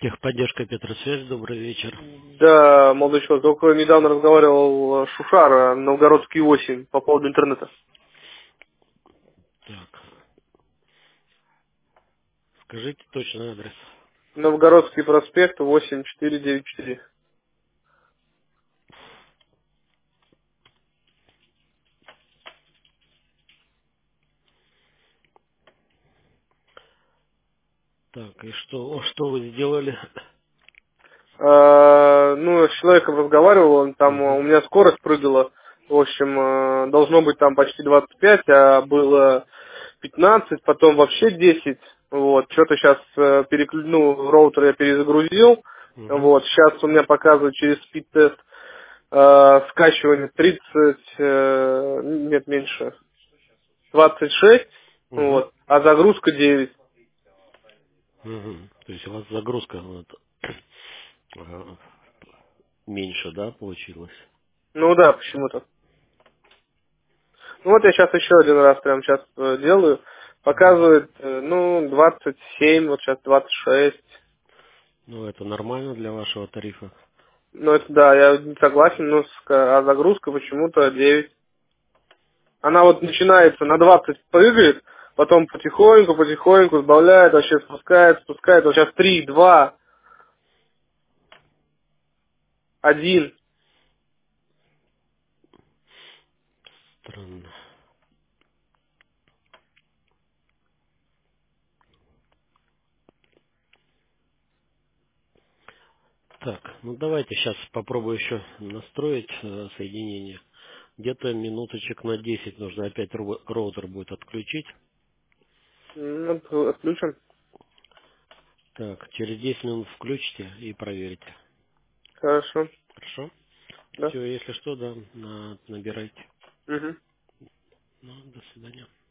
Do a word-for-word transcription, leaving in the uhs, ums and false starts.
Техподдержка Петросвязь, добрый вечер. Да, молодой человек, только недавно разговаривал с Шушара, Новгородский восемь, по поводу интернета. Так, скажите точный адрес. Новгородский проспект восемь четыре девять четыре. Так, и что, что вы сделали? А, ну, с человеком разговаривал, он там, Угу, у меня скорость прыгала, в общем, э, должно быть там почти двадцать пять, а было пятнадцать, потом вообще десять, вот, что-то сейчас переклю... ну, роутер я перезагрузил, угу, вот, сейчас у меня показывает через спид-тест э, скачивание тридцать, э, нет, меньше, двадцать шесть, угу, вот, а загрузка девять. угу. То есть у вас загрузка вот, ага, меньше, да, получилась? Ну да, почему-то. Ну вот я сейчас еще один раз прям сейчас э, делаю. Мгм. Показывает, э, ну, двадцать семь, вот сейчас двадцать шесть. Ну, это нормально для вашего тарифа? Ну это да, я не согласен, но с- а загрузка почему-то девять. Она вот начинается на двадцать прыгает, потом потихоньку, потихоньку сбавляет, вообще спускает, спускает. Вот сейчас три, два, один. Странно. Так, ну давайте сейчас попробую еще настроить э, соединение. Где-то минуточек на десять нужно опять ру- роутер будет отключить. Ну, т- отключим. Так, через десять минут включите и проверите. Хорошо, Хорошо? да. Все, если что, да, на- набирайте. Угу. Ну, до свидания.